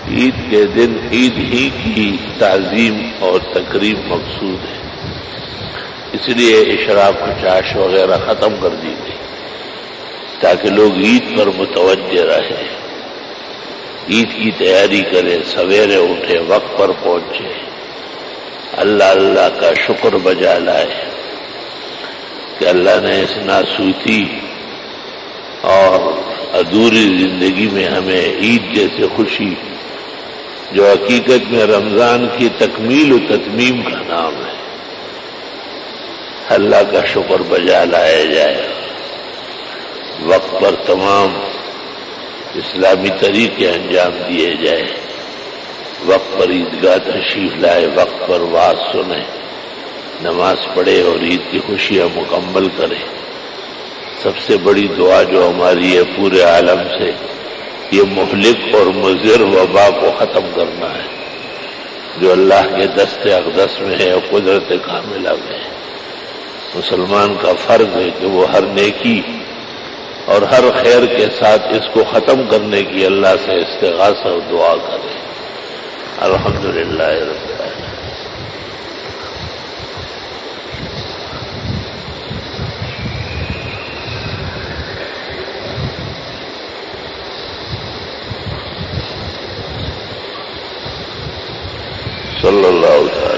عید کے دن عید ہی کی تعظیم اور تقریب مقصود ہے، اس لیے اشراق و چاش وغیرہ ختم کر دی گئی تاکہ لوگ عید پر متوجہ رہیں، عید کی تیاری کریں، سویرے اٹھے، وقت پر پہنچے، اللہ اللہ کا شکر بجا لائے کہ اللہ نے اس ناسوتی اور ادھوری زندگی میں ہمیں عید جیسے خوشی جو حقیقت میں رمضان کی تکمیل و تتمیم کا نام ہے، اللہ کا شکر بجا لایا جائے، وقت پر تمام اسلامی طریقے انجام دیے جائے، وقت پر عیدگاہ تشریف لائے، وقت پر واعظ سنیں، نماز پڑھے اور عید کی خوشیاں مکمل کرے۔ سب سے بڑی دعا جو ہماری ہے پورے عالم سے، یہ مہلک اور مضر وبا کو ختم کرنا ہے جو اللہ کے دست اقدس میں ہے اور قدرت کاملہ میں ہے۔ مسلمان کا فرض ہے کہ وہ ہر نیکی اور ہر خیر کے ساتھ اس کو ختم کرنے کی اللہ سے استغاثہ اور دعا کرے۔ الحمدللہ رب العالمین۔ صلی اللہ علیہ وسلم۔